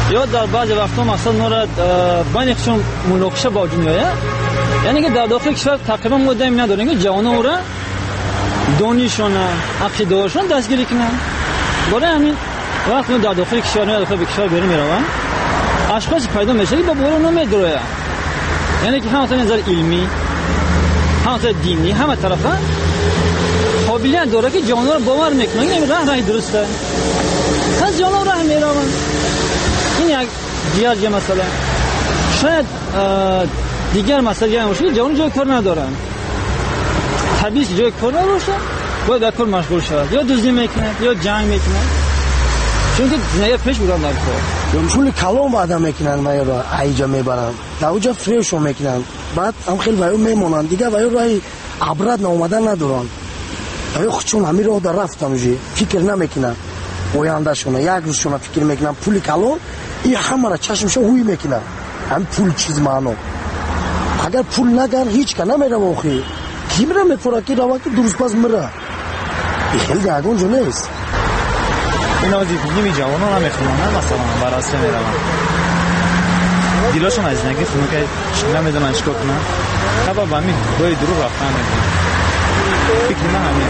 یا در بعضی وقتا مثلا نورا بینشون مناقشه با وجود میاد، یعنی که در داخل کشور تقریبا مدام ندارن که جوانان اورا دانششون عقیده‌شون دستگیری کنن. برای همین وقتی در داخل کشور میاد داخل کشور بیرون میرون اشخاص پیدا میشه که با بورو نمیدروه، یعنی که هم از نظر علمی هم از دینی همه طرفه قابلیت داره که جوانان رو باور میکنن این راه درسته، از جوانان راه میرون. این یک دیگر مسئله. شاید دیگر مسئله هم باشه که جوان جای کار ندارن، طبیعی جای کار نباشه باید در کار مشغول شود، یا دزدی میکنه یا جنگ میکنه، چون که زندگی پیش میرن در کار. جمشول کلام بعدا میکنن و یا را ایجا میبرن در اوجا فریشو میکنن، بعد هم خیلی وایو میمونن دیگه وایو رای عبرت نامدن ندارن، وایو خودشون همین راه در رفتن اوجی فکر نمیکنن آیندهشون، یک روزشون فکر میکنن پول کلام این همه را چشمشو هوی میکنن، هم پول چیز معنی اگر پول نگن هیچ که نمیره واقعی کی میره میپره که روا که درست باز میره، این خیلی دیگون جو نیست. این آزیدگی می جوانان هم میخونن مثلا براسته میرون دیلاشون از نگه خونه که نمیدونن چکا کنن خبا با همین دوی درو رفتن میدونن فکر من همین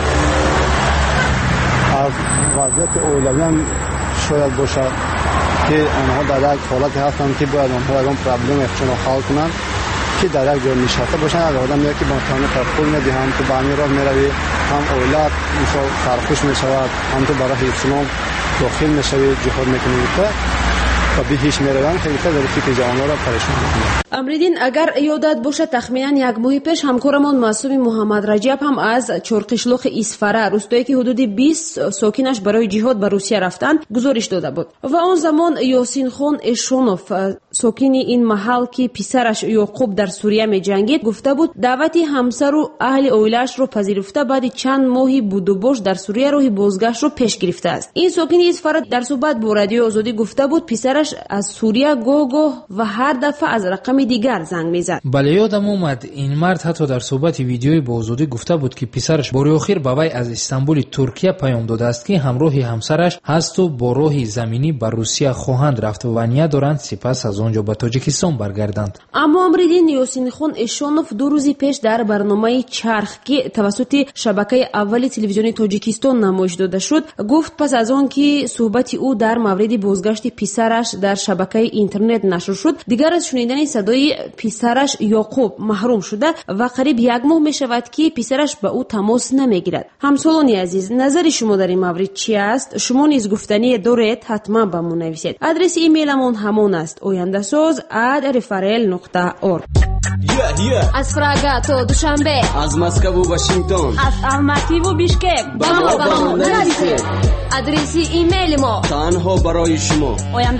از وضعیت اولوی هم شاید باشد که آنها در یک حالتی هستند که باید آنها اگران پرابلم اخچون حال کنند که در یک جای نشسته باشن، اگر آدم میاد که با تانه پول ندهند تو به همین راه میروی هم اولاد مثلا سرخوش میشود، هم تو برای اسلام داخل میشوی جهاد میکنی و به هیچ میروند خیلی در فکر جوان‌ها را پریشان میکنه. امریدین اگر یادت باشه تخمینا یک ماه پیش همکارمون معصوم محمد رجب هم از چرقشلوق اسفره روستایی که حدود 20 ساکنش برای جهاد به روسیه رفتن گزارش داده بود و آن زمان یاسین خان اشونوف ساکن این محل که پسرش یعقوب در سوریه می جنگید گفته بود دعوت همسر و اهل اویلش رو پذیرفته بعد چند ماهی بود و باش در سوریه راه بازگشت رو پیش گرفته است. این ساکن اسفره در صحبت با رادیو آزادی گفته بود پسرش از سوریه گوگاه و هر دفعه از رقم دیگر زنگ میزد. بله یادم اومد این مرد حتی در صحبت ویدیویی با آزادی گفته بود که پسرش بار اخیر به وی از استانبول ترکیه پیام داده است که همراه همسرش هست و با راه زمینی به روسیه خواهند رفت و نیا دارند سپس از آنجا به تاجیکستان برگردند. اما امریدین یاسین خان اشونوف 2 روز پیش در برنامه چرخ که توسط شبکه اول تلویزیونی تاجیکستان نمایش داده شد گفت پس از آن که صحبت او در مورد بازگشت پسرش در شبکه اینترنت نشر شد دیگر از شنیدن صدای پسرش یعقوب محروم شده و قریب 1 ماه می شود که پسرش به او تماس نمیگیرد. همسالانی عزیز نظر شما در این مورد چی است؟ شما نیز گفتنی دارید حتما به ما نویسید. آدرس ایمیلمون همان است oyandasaz@refarel.org. از پراگ تا دوشنبه، از مسکو و واشنگتن، از الماتی و بیشکک با ما نویسید. آدرس ایمیل ما تنها برای شما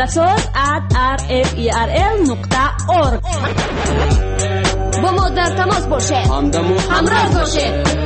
oyandasaz@refarel.org. با ما در تماس باشید، همراه باشید.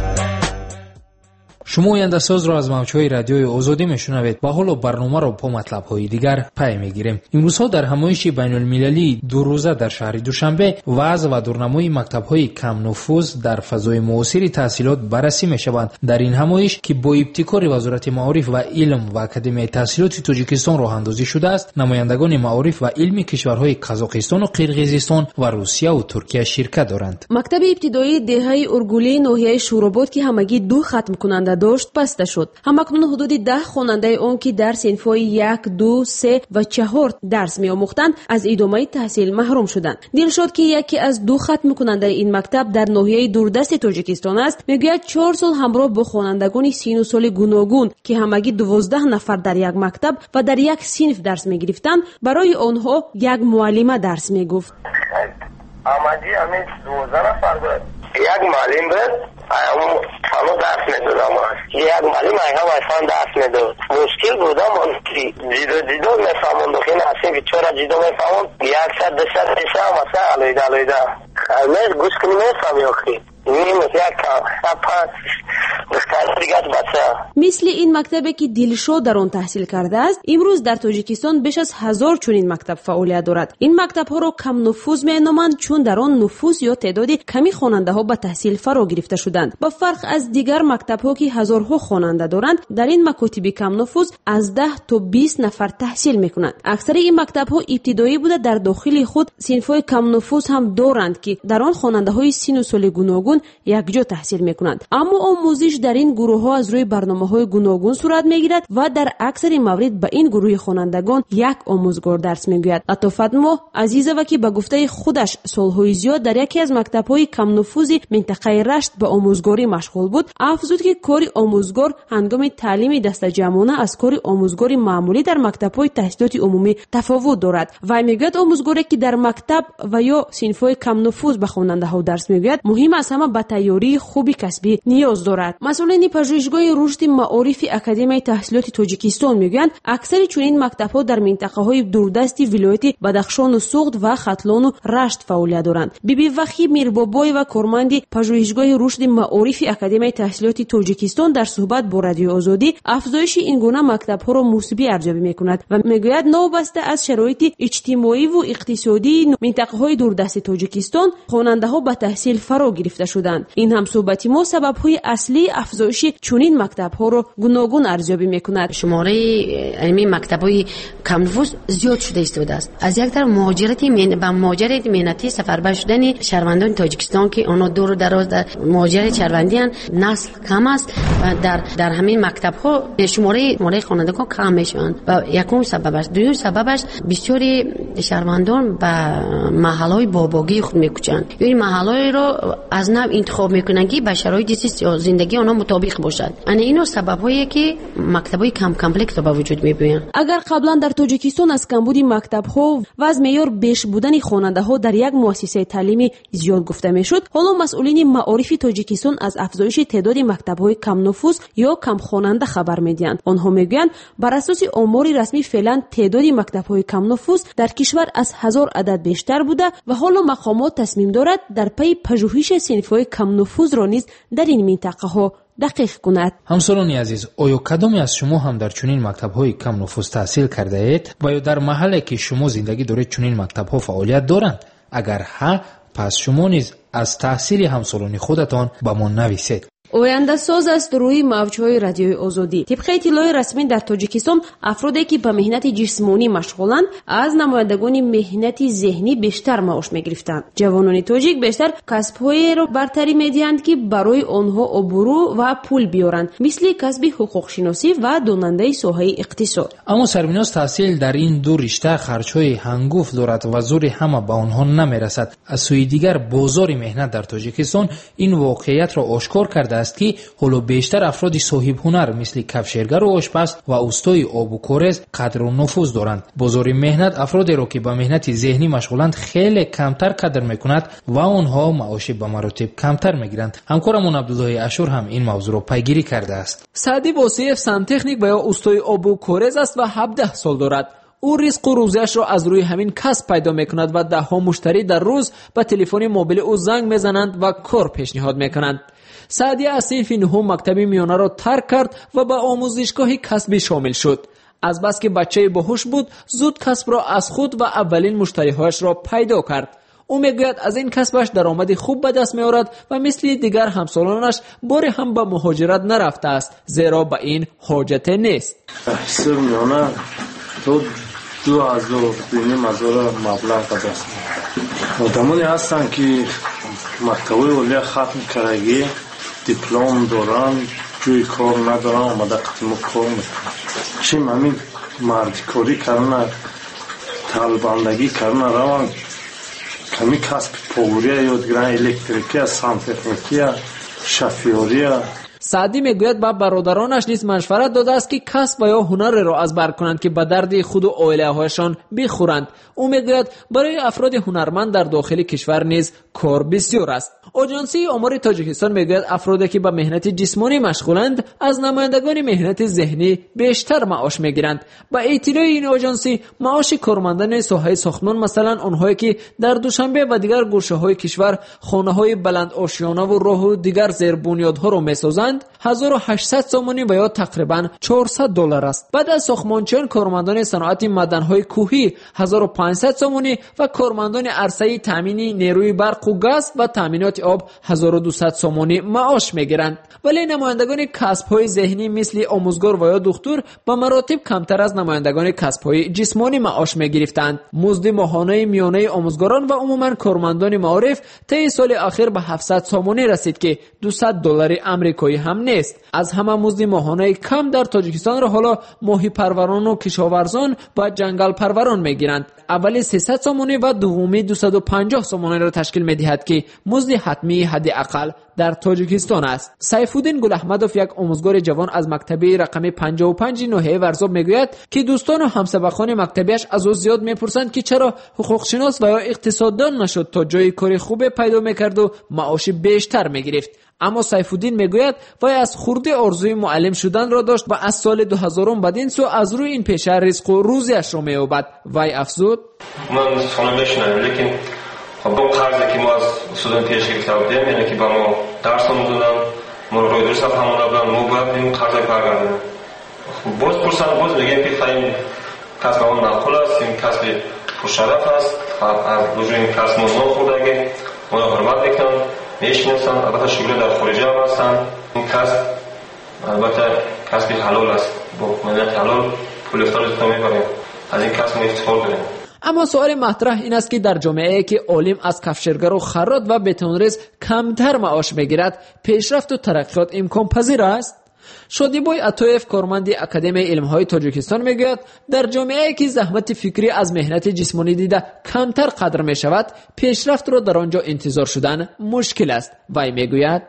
شما آینده ساز را از موجهای رادیوی آزادی میشنوید و حالا برنامه را با مطلب‌های دیگر پی میگیریم. امروزها در همایش بین‌المللی 2 روزه در شهر دوشنبه وضع و دورنمای مکتب‌های کم نفوذ در فضای معاصر تحصیلات بررسی می‌شوند. در این همایش که با ابتکار وزارت معارف و علم و اکادمی تحصیلات تاجیکستان راه اندازی شده است، نمایندگان معارف و علمی کشورهای قزاقستان و قرقیزستان و روسیه و ترکیه شرکت دارند. مکتب ابتدایی دهه اورگولی ناحیه شوراباد که همگی 2 ختم کننده داشت بسته شد. همکنون حدود 10 خواننده آن که در صنف‌های 1، 2، 3 و 4 درس می‌آموختند از ادامه تحصیل محروم شدند. دلشاد که یکی از 2 ختم کننده این مکتب در ناحیه دوردست تاجیکستان است میگوید 4 سال همراه با خوانندگان سین و سال گوناگون که همگی 12 نفر در یک مکتب و در یک صنف درس می‌گرفتند برای آنها یک معلمه درس می‌گفت. آمدی همین 12 نفر بود. یک معلم بود. همه درس میدادم یک معلم هم اصلا درس میداد. مشکل بودم جدا میفهمون دخین هستیم که چرا جدا میفهمون 100-200 پیشه هم اصلا علایده من گوش کنی میفهمی آخی مثل این مکتبی که دلشو در آن تحصیل کرده است، امروز در تاجیکستان بیش از 1000 چنین مکتب فعالیت دارد. این مکتب ها را کم نفوذ می‌نامند چون در آن نفوذ یا تعداد کمی خواننده ها به تحصیل فرا گرفته شدند. با فرق از دیگر مکتب ها که هزارها خواننده دارند، در این مکاتب کم نفوذ از 10 تا 20 نفر تحصیل می‌کنند. اکثر این مکتب ها ابتدایی بوده، در داخل خود صنف‌های کم نفوذ هم دارند که در آن خواننده های سن و سال گوناگون یکجا تحصیل می‌کنند. اما آموزش در این گروه ها از روی برنامه‌های گوناگون صورت می‌گیرد و در اکثر موارد به این گروه خوانندگان یک آموزگار درس می‌گوید. لطف‌المح عزیزова که به گفته خودش سال‌های زیاد در یکی از مکتب‌های کم نفوذ منطقه رشت به آموزگاری مشغول بود، افزود که کار آموزگار هنگام تعلیم دستجمعانه از کار آموزگاری معمولی در مکتب‌های تحصیلات عمومی تفاوت دارد. و میگوید آموزگاری که در مکتب و یا صنف‌های کم نفوذ به خواننده‌ها درس می‌گوید مهم از همه به تیاری خوبی کسبی نیاز دارد. مسئولین پژوهشگاه رشد معارف اکادمی تحصیلات تاجیکستان میگویند اکثر چنین مکتب‌ها در منطقه‌های دوردست ولایت بدخشان و سوخت و ختلان و رشت فعالیت دارند. بیبی وخی میربابای و کارمند پژوهشگاه رشد معارف اکادمی تحصیلات تاجیکستان در صحبت با رادیو آزادی افزایش این گونه مکتب‌ها را مثبت ارزیابی می‌کند و میگوید نوبسته از شرایط اجتماعی و اقتصادی منطقه‌های دوردست تاجیکستان خواننده‌ها به تحصیل فرا گرفته شدند. این هم صحبت ما سبب‌های اصلی افزایش چنین مکتب‌ها را گوناگون ارزیابی می‌کند. شماره علمی مکتب‌های کم نفوذ زیاد شده است. از یک طرف مهاجرت مهنتی سفربر شدن شهروندان تاجیکستان که آنها دور و دراز در مهاجرت شهروندی اند، نسل کم است و در همین مکتب‌ها شماره خوانندگان کم میشوند و یکم سببش. دوم سببش بسیاری شهروندان به محل‌های باباگی خود می‌کوچند. یعنی محل‌های را از نو انتخاب می‌کنند که به شرایط زندگی آنها مطابق باشد. اینو سبب‌هایی که مکتب‌های کم کامپلکس به وجود می‌آیند. اگر قبلا در تاجیکستان از کمبود مکتب‌ها و از معیار بیش بودن خواننده‌ها در یک مؤسسه تعلیمی زیاد گفته می‌شد، حالا مسئولین معارف تاجیکستان از افزایش تعداد مکتب‌های کم نفوذ یا کم خواننده خبر می‌دهند. آنها می‌گویند بر اساس آمار رسمی فعلا تعداد مکتب‌های کم نفوذ در کشور از 1000 عدد بیشتر بوده و حالا مقامات تصمیم دارد در پی پژوهش صنف‌های کم نفوذ را نیز در این منطقه‌ها دقیق کند. همسالانی عزیز، آیا کدامی از شما هم در چنین مکتب‌های کم نفوذ تحصیل کرده اید و یا در محله که شما زندگی دارید چنین مکتب‌ها فعالیت دارند؟ اگر ها، پس شما نیز از تحصیل همسالانی خودتان به ما نویسید. آینده ساز است روی موج‌های رادیوی آزادی. طبق اطلاع رسمی در تاجیکستان افرادی که به مهنت جسمانی مشغولند از نمایندگان مهنت ذهنی بیشتر معاش می‌گرفتند. جوانان تاجیک بیشتر کسب‌هایی را برتری می‌دهند که برای آنها آبرو و پول بیارند، مثل کسب حقوق شناسی و داننده ساحه اقتصاد. اما سربناز تحصیل در این دو رشته خرچ‌های هنگفت دارد و زور همه به آنها نمی‌رسد. از سوی دیگر بازار مهنت در تاجیکستان این واقعیت را آشکار کرده است که حالا بیشتر افراد صاحب هنر مثل کفشرگر و آشپز و استای آب و کورز قدر و نفوذ دارند. بازار مهنت افرادی را که به مهنت ذهنی مشغولند خیلی کمتر قدر میکند و آنها معاش به مراتب کمتر میگیرند. همکارمون عبدالله اشور هم این موضوع را پیگیری کرده است. سعدی واسیف سنتکنیک و یا استای آب و کورز است و 17 سال دارد. او رزق و روزیش را از روی همین کسب پیدا میکند و ده ها مشتری در روز به تلفن موبایل او زنگ میزنند و کار پیشنهاد میکنند. سعدی از صنف نهم مکتب میانه را ترک کرد و به آموزشگاه کسبی شامل شد. از بس که بچه باهوش بود، زود کسب را از خود و اولین مشتریهایش را پیدا کرد. او میگوید از این کسبش درآمد خوب به دست میآورد و مثل دیگر همسالانش باری هم به مهاجرت نرفته است، زیرا به این حاجت نیست. تحصیل میانه تو 2000 مبلغ به دست میآورد. آدمانی هستند که مکتب‌های عالی ختم کردگی دیپلم دارن، جوی کار ندارن، آمده قدم کار میکنن. چیم همین مردکاری کردن، طالباندگی کردن روان، کمی کسب پاوری یاد گیرن، الکتریکی، سانتکنیکی، شفیاری. سعدی میگوید با برادرانش نیز مشورت داده است که کسب و یا هنر را از بر کنند که به درد خود و عائله‌هایشان بخورند. او میگوید برای افراد هنرمند در داخل کشور نیز کار بسیار است. آژانسی آمار تاجیکستان میگوید افرادی که به مهنت جسمانی مشغولند از نمایندگان مهنت ذهنی بیشتر معاش میگیرند. با اطلاع این آژانسی معاش کارمندان ساحه ساختمان، مثلا آنهایی که در دوشنبه و دیگر گوشه‌های کشور خانه‌های بلند آشیانه و راه و دیگر زیربنیادها را میسازند 1800 سومانی و یا تقریبا $400 است. بعد از ساختمانچیان کارمندان صنعت معدن‌های کوهی 1500 سومانی و کارمندان عرصه تامین نیروی برق و گاز و تامینات آب 1200 سومانی معاش میگیرند. ولی نمایندگان کسب‌های ذهنی مثل آموزگار و یا دکتر به مراتب کمتر از نمایندگان کسب‌های جسمانی معاش میگرفتند. مزد ماهانه میانه آموزگاران و عموما کارمندان معارف طی سال اخیر به 700 سومانی رسید که $200 آمریکایی هم نیست. از همه مزد ماهانه کم در تاجیکستان را حالا ماهی پروران و کشاورزان و جنگل پروران میگیرند. اولی 300 سومانی و دومی 250 سومانی را تشکیل میدهد که مزد حتمی حداقل در تاجیکستان است. سیفالدین گل احمدوف، یک آموزگار جوان از مکتبه رقم 55 ناحیه ورزاب میگوید که دوستان و همسبقان مکتبیش از او زیاد میپرسند که چرا حقوق شناس و یا اقتصاددان نشد تا جای کار خوب پیدا میکرد و معاش بیشتر میگرفت. اما سیفالدین میگوید وای از خورده آرزوی معلم شدن را داشت و از سال 2000 بدین سو از روی این پیشه رزق و روزیش را مییابد. وای افزود: من سوال میشنم، لیکن خب اون قرضی که ما از سودان پیش گرفته بودیم، یعنی که با ما درس آموزوندن، ما رو روی درس همون بودن، ما باید این قرض برگردیم. باز پرسن، باز میگیم که خیلی کسب اون معقول است، این کسب پرشرف است، از وجود این کسب ما خوردگی ما حرمت میکنن، میشناسن. البته شغل در خارج هم هستن. این کسب البته کسب حلال است، با مدت حلال پول افتار رو میبریم، از این کسب ما افتخار داریم. اما سوال مطرح این است که در جامعه‌ای که عالم از کفشرگر و خراط و بتونریز کمتر معاش میگیرد، پیشرفت و ترقیات امکان پذیر است؟ شادیبای عطایف، کارمند اکادمی علم‌های تاجیکستان میگوید در جامعه‌ای که زحمت فکری از مهنت جسمانی دیده کمتر قدر میشود، پیشرفت را در آنجا انتظار شدن مشکل است. وی میگوید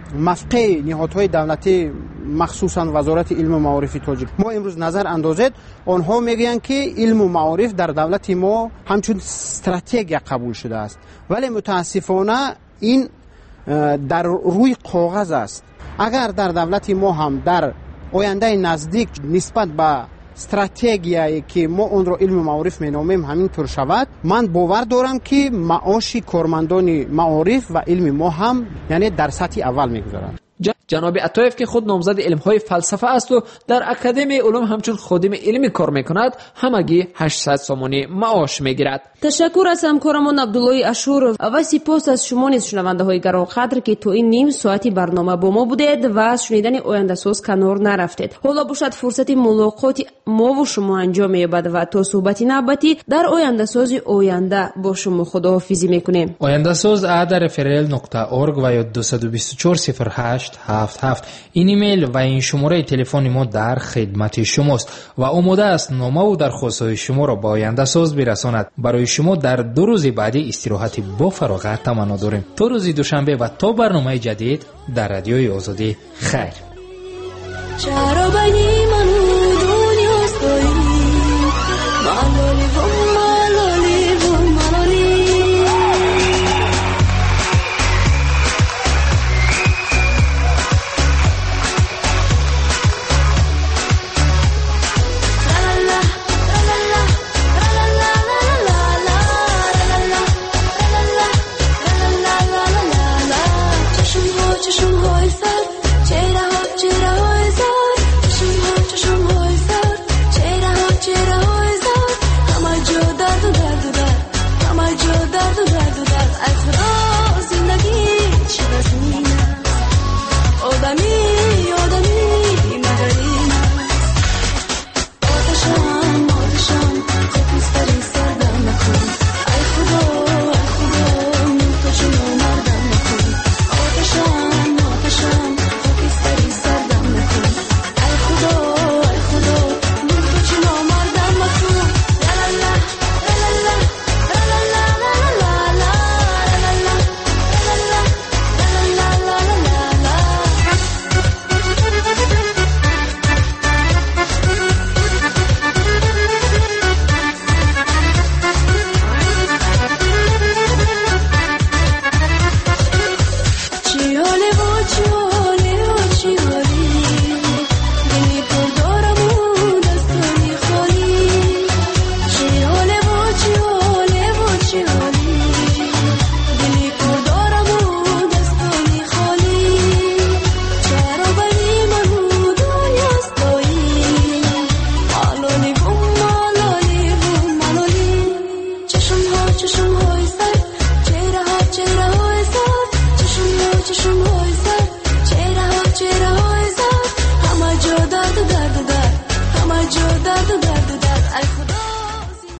مفقه نهادهای دولتی مخصوصا وزارت علم و معارف تاجیک ما امروز نظر اندازید، آنها میگویند که علم و معارف در دولت ما همچون استراتژی قبول شده است، ولی متاسفانه این در روی کاغذ است. اگر در دولت ما هم در آینده نزدیک نسبت به استراتژیایی که ما اون رو علم و معارف مینامیم همینطور شود، من باور دارم که معاش کارمندان معارف و علم ما هم یعنی در سطح اول میگذارند. جناب عطایف که خود نامزد علم‌های فلسفه است و در اکادمی علوم همچون خادم علمی کار میکند، همگی 800 سومانی معاش میگیرد. تشکر از همکارمان عبدالله اشور و سپاس از شما نیز شنونده‌های گرامی که تو این نیم ساعتی برنامه با ما بودید و از شنیدن آینده ساز کنار نرفتید. حالا باشد فرصت ملاقات ما و شما انجام یابد و تا صحبت نوبتی در آینده ساز آینده با شما خداحافظی میکنیم. آینده ساز @referel.org و یا 2240877 این ایمیل و این شماره تلفن ما در خدمت شماست و آماده است نامه و درخواست‌های شما را با آینده ساز برساند. برای شما در 2 روز بعدی استراحت با فراغت تمنا داریم. تا روز دوشنبه و تا برنامه جدید در رادیوی آزادی. خیر.